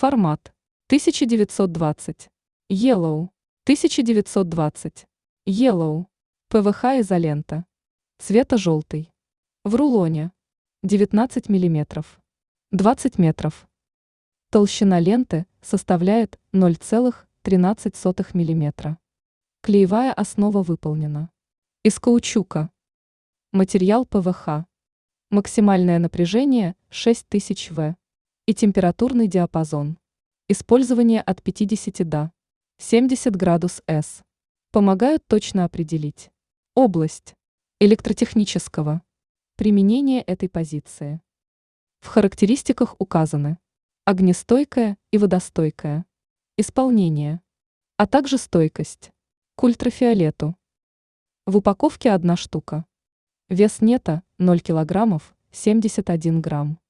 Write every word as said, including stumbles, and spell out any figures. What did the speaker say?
Формат тысяча девятьсот двадцать. Yellow тысяча девятьсот двадцать. Yellow. ПВХ изолента. Цвета желтый. В рулоне. девятнадцать миллиметров. двадцать метров. Толщина ленты составляет ноль целых тринадцать сотых миллиметра. Клеевая основа выполнена из каучука. Материал ПВХ. Максимальное напряжение шесть тысяч вольт и температурный диапазон. Использование от пятидесяти до семидесяти градусов С. Помогают точно определить область электротехнического применения этой позиции. В характеристиках указаны огнестойкая и водостойкая исполнение, а также стойкость к ультрафиолету. В упаковке одна штука. Вес нета ноль килограммов семьдесят один грамм.